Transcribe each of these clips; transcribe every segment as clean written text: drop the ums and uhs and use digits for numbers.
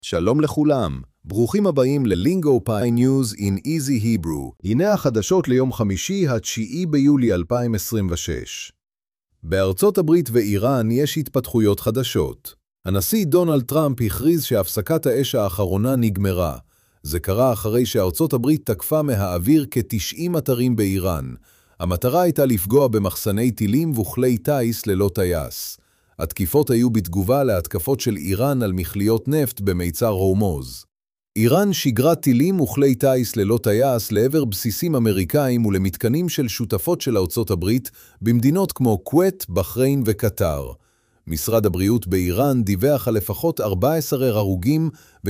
שלום לכולם, ברוכים הבאים ללינגו פאי ניוז in easy Hebrew. הנה החדשות ליום חמישי, 9 ביולי 2026. בארצות הברית ואיראן יש התפתחויות חדשות. הנשיא דונלד טראמפ הכריז שהפסקת האש האחרונה נגמרה. זה קרה אחרי שארצות הברית תקפה מהאוויר כ-90 אתרים באיראן. המטרה הייתה לפגוע במחסני טילים וכלי טייס ללא טייס. התקיפות היו בתגובה להתקפות של איראן על מכליות נפט במיצר הורמוז. איראן שיגרה טילים וכלי טייס ללא טייס לעבר בסיסים אמריקאים ולמתקנים של שותפות של ארצות הברית במדינות כמו כווית, בחריין וקטר. משרד הבריאות באיראן דיווח על לפחות 14 הרוגים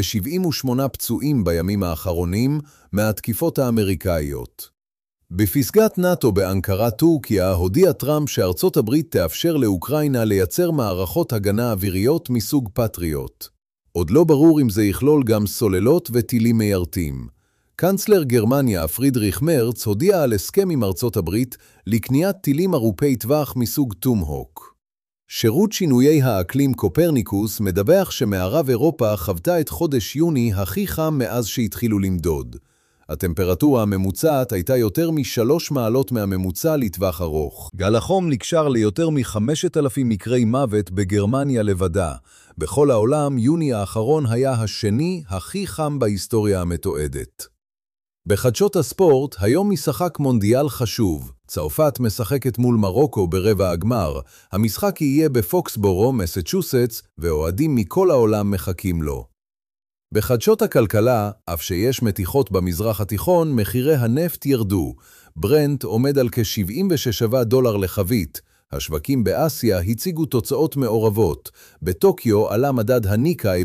ו78 פצועים בימים האחרונים מהתקיפות האמריקאיות. בפסגת נאטו באנקרה, טורקיה, הודיע טראמפ שארצות הברית תאפשר לאוקראינה לייצר מערכות הגנה אוויריות מסוג פטריוט. עוד לא ברור אם זה יכלול גם סוללות וטילים מיירטים. קנצלר גרמניה פרידריך מרץ הודיע על הסכם עם ארצות הברית לקניית טילים ארוכי טווח מסוג טומהוק. שירות שינויי האקלים קופרניקוס מדווח שמערב אירופה חוותה את חודש יוני הכי חם מאז שהתחילו למדוד. הטמפרטורה הממוצעת הייתה יותר מ3 מעלות מהממוצע לטווח ארוך. גל החום נקשר ליותר מ5,000 מקרי מוות בגרמניה לבדה. בכל העולם, יוני האחרון היה השני הכי חם בהיסטוריה המתועדת. בחדשות הספורט, היום משחק מונדיאל חשוב. צרפת משחקת מול מרוקו ברבע הגמר. המשחק יהיה בפוקסבורו, מסצ'וסטס, ואוהדים מכל העולם מחכים לו. בחדשות הכלכלה, אף שיש מתיחות במזרח התיכון, מחירי הנפט ירדו. ברנט עומד על כ$76 לחבית. השווקים באסיה הציגו תוצאות מעורבות. בטוקיו עלה מדד הניקאי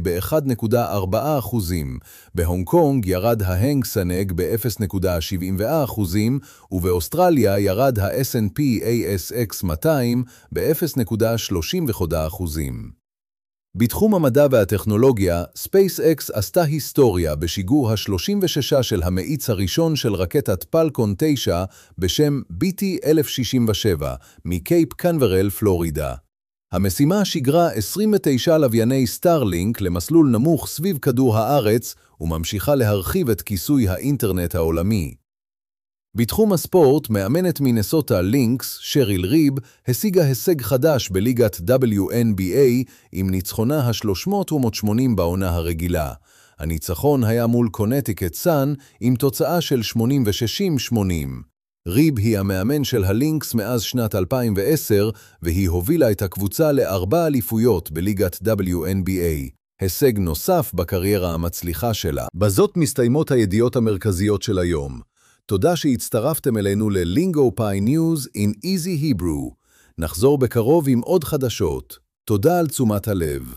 ב-1.4%. בהונג קונג ירד ההנג סנג ב-0.74%, ובאוסטרליה ירד ה-S&P ASX 200 ב-0.31%. בתחום המדע והטכנולוגיה, SpaceX עשתה היסטוריה בשיגור ה-36 של המאיץ הראשון של רקטת פלקון 9 בשם BT-1067 מקייפ קנברל, פלורידה. המשימה שיגרה 29 לווייני סטארלינק למסלול נמוך סביב כדור הארץ וממשיכה להרחיב את כיסוי האינטרנט העולמי. בתחום הספורט, מאמנת מינסוטה לינקס, שריל ריב, השיגה הישג חדש בליגת WNBA עם ניצחונה ה-380 בעונה הרגילה. הניצחון היה מול קונטיקט סאן עם תוצאה של 86-80. ריב היא המאמן של הלינקס מאז שנת 2010, והיא הובילה את הקבוצה ל4 אליפויות בליגת WNBA. הישג נוסף בקריירה המצליחה שלה. בזאת מסתיימות הידיעות המרכזיות של היום. תודה שהצטרפתם אלינו ללינגו פאי ניוז in easy Hebrew. נחזור בקרוב עם עוד חדשות. תודה על תשומת הלב.